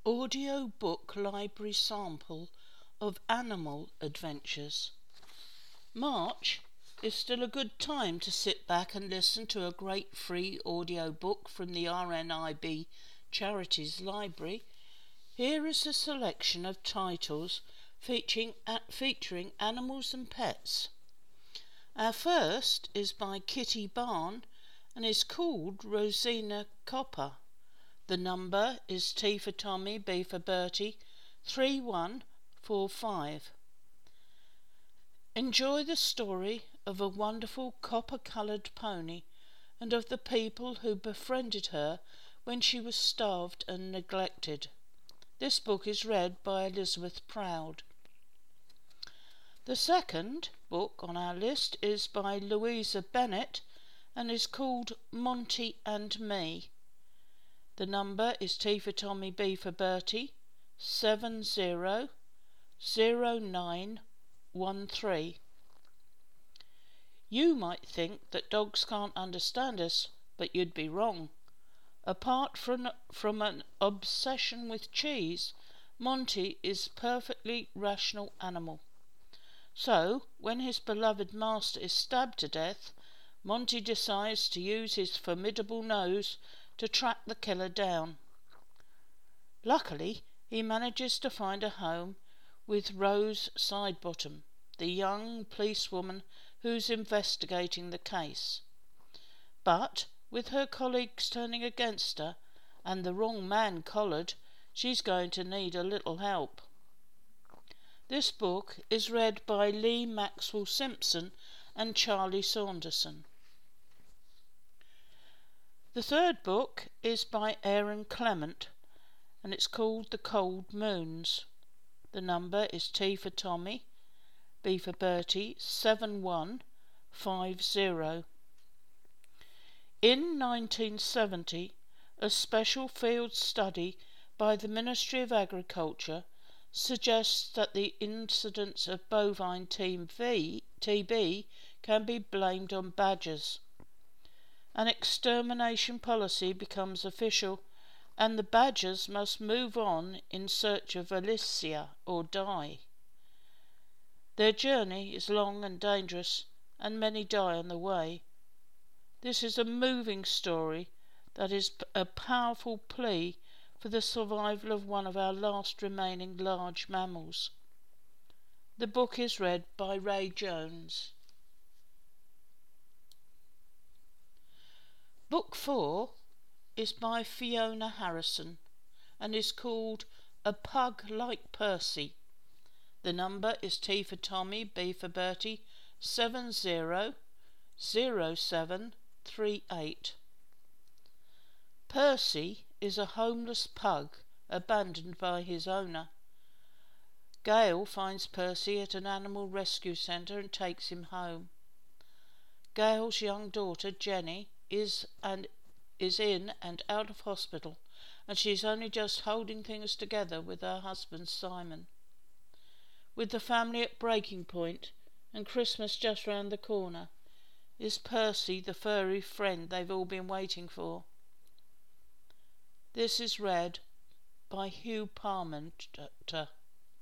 Audio book library sample of Animal Adventures. March is still a good time to sit back and listen to a great free audio book from the RNIB Charities Library. Here is a selection of titles featuring animals and pets. Our first is by Kitty Barn and is called Rosina Copper. The number is T for Tommy, B for Bertie, 3145. Enjoy the story of a wonderful copper-coloured pony and of the people who befriended her when she was starved and neglected. This book is read by Elizabeth Proud. The second book on our list is by Louisa Bennett and is called Monty and Me. The number is T for Tommy, B for Bertie, 700913. You might think that dogs can't understand us, but you'd be wrong. Apart from an obsession with cheese, Monty is a perfectly rational animal. So, when his beloved master is stabbed to death, Monty decides to use his formidable nose to track the killer down. Luckily, he manages to find a home with Rose Sidebottom, the young policewoman who's investigating the case. But, with her colleagues turning against her and the wrong man collared, she's going to need a little help. This book is read by Lee Maxwell Simpson and Charlie Saunderson. The third book is by Aaron Clement and it's called The Cold Moons. The number is T for Tommy, B for Bertie, 7150. In 1970, a special field study by the Ministry of Agriculture suggests that the incidence of bovine TB can be blamed on badgers. An extermination policy becomes official and the badgers must move on in search of Alicia or die. Their journey is long and dangerous and many die on the way. This is a moving story that is a powerful plea for the survival of one of our last remaining large mammals. The book is read by Ray Jones. Book 4 is by Fiona Harrison and is called A Pug Like Percy. The number is T for Tommy, B for Bertie, 700738. Percy is a homeless pug abandoned by his owner. Gail finds Percy at an animal rescue centre and takes him home. Gail's young daughter Jenny is in and out of hospital, and she's only just holding things together with her husband Simon. With the family at breaking point and Christmas just round the corner, is Percy the furry friend they've all been waiting for? This is read by Hugh Parmenter.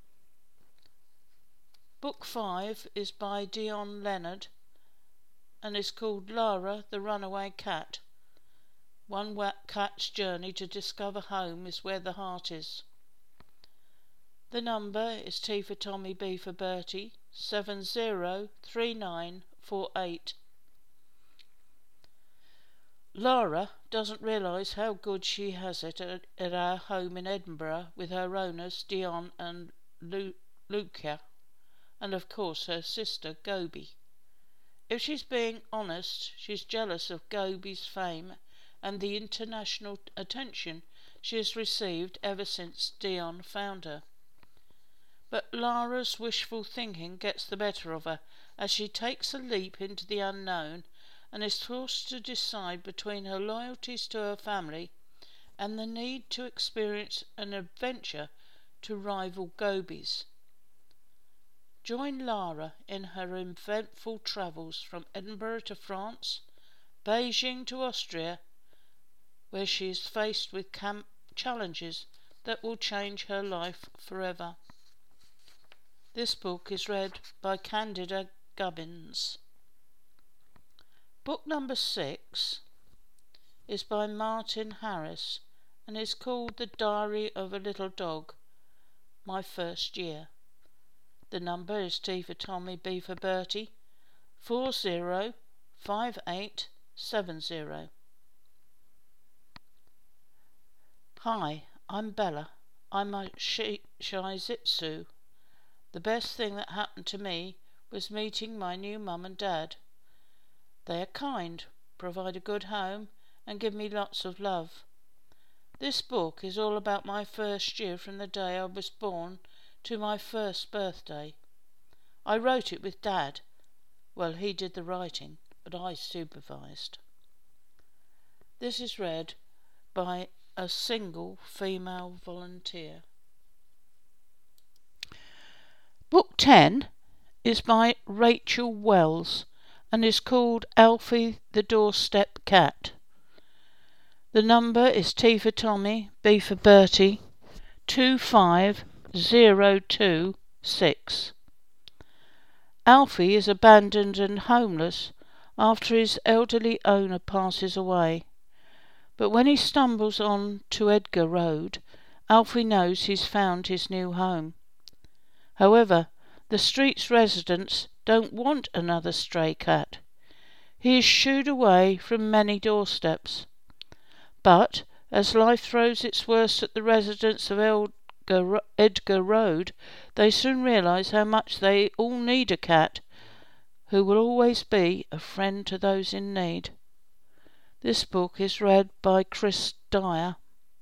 Book 5 is by Dion Leonard and is called Lara the Runaway Cat. One cat's journey to discover home is where the heart is. The number is T for Tommy, B for Bertie, 703948. Lara doesn't realise how good she has it at our home in Edinburgh with her owners Dion and Lucia, and of course her sister Gobi. If she's being honest, she's jealous of Gobi's fame and the international attention she has received ever since Dion found her. But Lara's wishful thinking gets the better of her as she takes a leap into the unknown and is forced to decide between her loyalties to her family and the need to experience an adventure to rival Gobi's. Join Lara in her eventful travels from Edinburgh to France, Beijing to Austria, where she is faced with challenges that will change her life forever. This book is read by Candida Gubbins. Book number 6 is by Martin Harris and is called The Diary of a Little Dog, My First Year. The number is T for Tommy, B for Bertie, 405870. Hi, I'm Bella. I'm a Shih Tzu. The best thing that happened to me was meeting my new mum and dad. They are kind, provide a good home, and give me lots of love. This book is all about my first year from the day I was born to my first birthday. I wrote it with Dad. Well, he did the writing, but I supervised. This is read by a single female volunteer. Book 10 is by Rachel Wells and is called Alfie the Doorstep Cat. The number is T for Tommy, B for Bertie, 25026. Alfie is abandoned and homeless after his elderly owner passes away. But when he stumbles on to Edgar Road, Alfie knows he's found his new home. However, the street's residents don't want another stray cat. He is shooed away from many doorsteps. But, as life throws its worst at the residents of Edgar Road, they soon realise how much they all need a cat who will always be a friend to those in need. This book is read by Chris Dyer.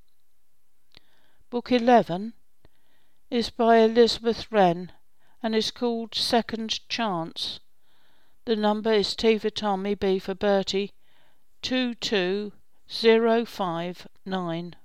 Book 11 is by Elizabeth Wren and is called Second Chance. The number is T for Tommy, B for Bertie, 22059.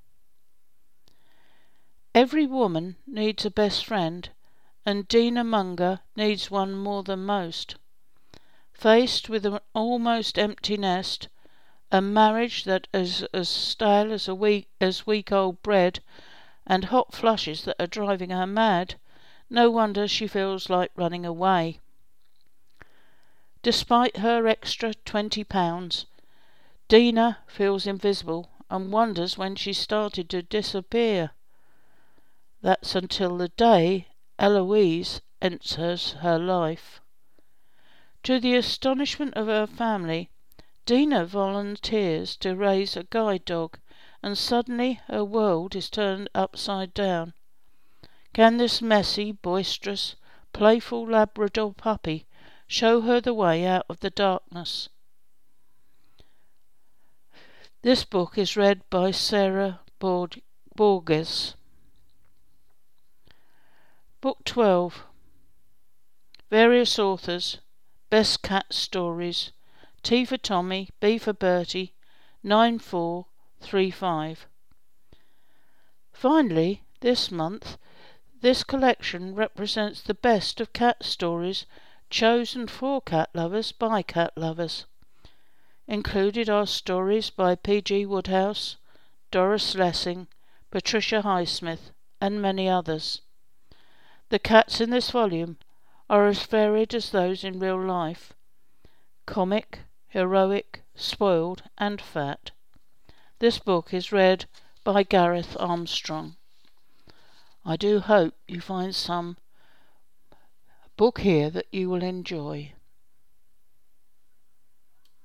Every woman needs a best friend, and Dina Munger needs one more than most. Faced with an almost empty nest, a marriage that is as stale as week-old bread, and hot flushes that are driving her mad, no wonder she feels like running away. Despite her extra £20, Dina feels invisible and wonders when she started to disappear. That's until the day Eloise enters her life. To the astonishment of her family, Dina volunteers to raise a guide dog, and suddenly her world is turned upside down. Can this messy, boisterous, playful Labrador puppy show her the way out of the darkness? This book is read by Sarah Borges. Book 12. Various authors. Best Cat Stories. T for Tommy, B for Bertie, 9435. Finally, this month, this collection represents the best of cat stories chosen for cat lovers by cat lovers. Included are stories by P.G. Wodehouse, Doris Lessing, Patricia Highsmith, and many others. The cats in this volume are as varied as those in real life: comic, heroic, spoiled, and fat. This book is read by Gareth Armstrong. I do hope you find some book here that you will enjoy.